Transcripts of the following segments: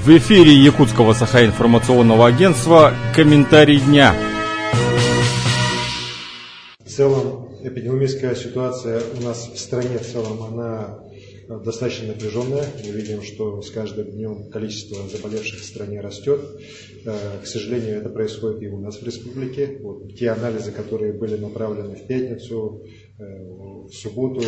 В эфире Якутского Саха-информационного агентства «Комментарий дня». В целом, эпидемиологическая ситуация у нас в стране в целом, она достаточно напряженная. Мы видим, что с каждым днем количество заболевших в стране растет. К сожалению, это происходит и у нас в республике. Вот те анализы, которые были направлены в пятницу, в субботу,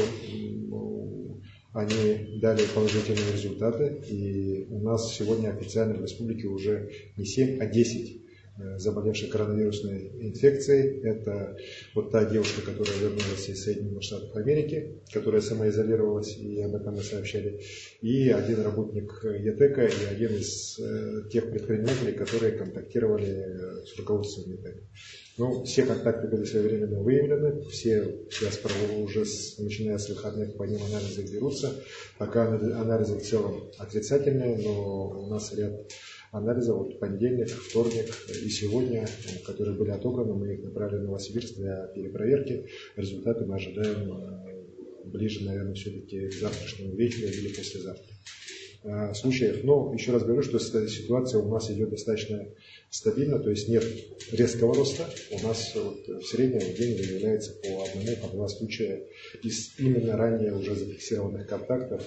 они дали положительные результаты. И у нас сегодня официально в республике уже не 7, а 10 заболевших коронавирусной инфекцией. Это вот та девушка, которая вернулась из Соединенных Штатов Америки, которая самоизолировалась, и об этом мы сообщали, и один работник ЯТЭКа, и один из тех предпринимателей, которые контактировали с руководством ЯТЭКа. Ну, все контакты были своевременно выявлены, все сейчас уже начиная с выходных по ним анализы берутся. Пока анализы в целом отрицательные, но у нас ряд анализов, вот понедельник, вторник и сегодня, которые были отобраны, мы их направили в Новосибирск для перепроверки. Результаты мы ожидаем ближе, наверное, все-таки к завтрашнему вечеру или послезавтра. Случаев, но еще раз говорю, что ситуация у нас идет достаточно стабильно, то есть нет резкого роста. У нас вот в среднем в день выявляется по одному, по два случая из именно ранее уже зафиксированных контактов,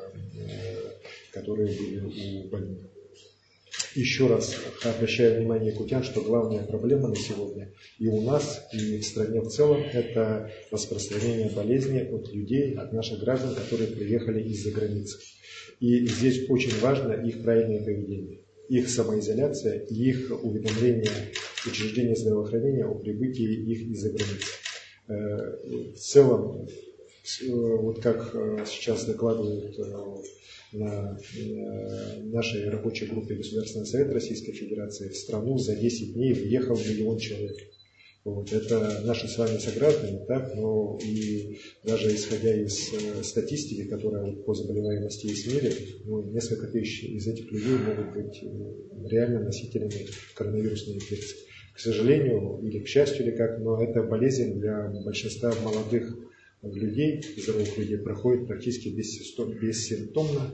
которые были у больных. Еще раз обращаю внимание якутян, что главная проблема на сегодня и у нас, и в стране в целом – это распространение болезни от людей, от наших граждан, которые приехали из-за границы. И здесь очень важно их правильное поведение, их самоизоляция и их уведомление учреждения здравоохранения о прибытии их из-за границы. В целом, вот как сейчас докладывают на нашей рабочей группе Государственного совета Российской Федерации, в страну за 10 дней въехал 1 миллион человек. Вот. Это наши с вами сограждане, так, но и даже исходя из статистики, которая вот по заболеваемости есть в мире, несколько тысяч из этих людей могут быть реально носителями коронавирусной инфекции. К сожалению, или к счастью, или как, но эта болезнь для большинства молодых людей, здоровых людей, проходит практически бессимптомно,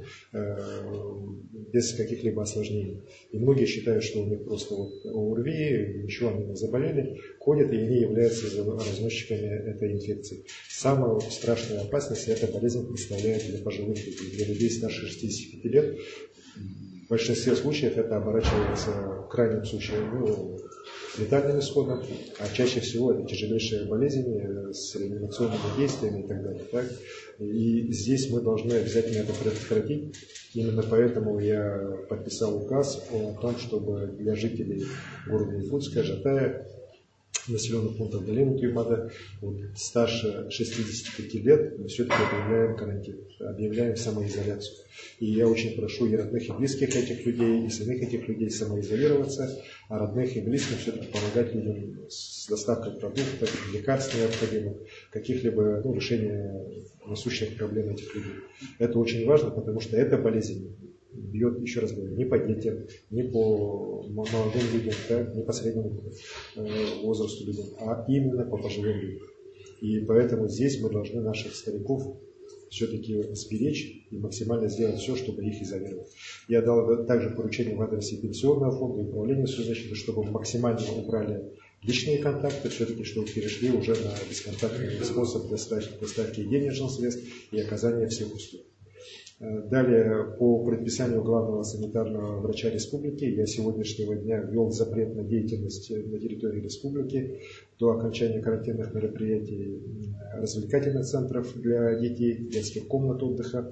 без каких-либо осложнений. И многие считают, что у них просто вот ОРВИ, ничего, они не заболели, ходят, и они являются разносчиками этой инфекции. Самую страшную опасность эта болезнь представляет для пожилых людей, для людей старше 65 лет. В большинстве случаев это оборачивается в крайнем случае летальным исходом, а чаще всего это тяжелейшие болезни с реанимационными действиями и так далее. Так? И здесь мы должны обязательно это предотвратить. Именно поэтому я подписал указ о том, чтобы для жителей города Якутска, Жатая, населенных пунктов долины Туймада, вот, старше 65 лет, мы все-таки объявляем карантин, объявляем самоизоляцию. И я очень прошу и родных, и близких этих людей, и самих этих людей самоизолироваться, а родных и близким все-таки помогать людям с доставкой продуктов, лекарств необходимых, каких-либо решения насущных проблем этих людей. Это очень важно, потому что эта болезнь бьет, еще раз говорю, не по детям, не по молодым людям, да, не по среднему возрасту людям, а именно по пожилым людям. И поэтому здесь мы должны наших стариков все-таки сберечь и максимально сделать все, чтобы их изолировать. Я дал также поручение в адресе Пенсионного фонда и управления соцзащиты, чтобы максимально убрали личные контакты, все-таки чтобы перешли уже на бесконтактный способ доставки денежных средств и оказания всех услуг. Далее, по предписанию главного санитарного врача республики, я с сегодняшнего дня ввел запрет на деятельность на территории республики до окончания карантинных мероприятий развлекательных центров для детей, детских комнат отдыха,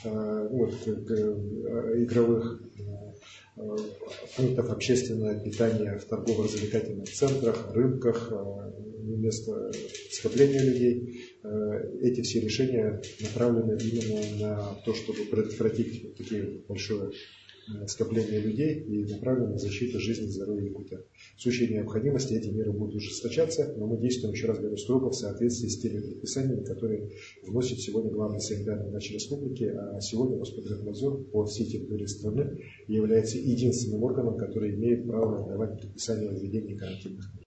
игровых пунктов общественного питания в торгово-развлекательных центрах, рынках, место скопления людей. Эти все решения направлены именно на то, чтобы предотвратить такие большое скопление людей и направлены на защиту жизни и здоровья якутян. В случае необходимости эти меры будут ужесточаться, но мы действуем, еще раз говорю, строго в соответствии с теми предписаниями, которые вносит сегодня главный санитарный врач республики, а сегодня Роспотребнадзор по всей территории страны является единственным органом, который имеет право давать предписания о введении карантинных мер.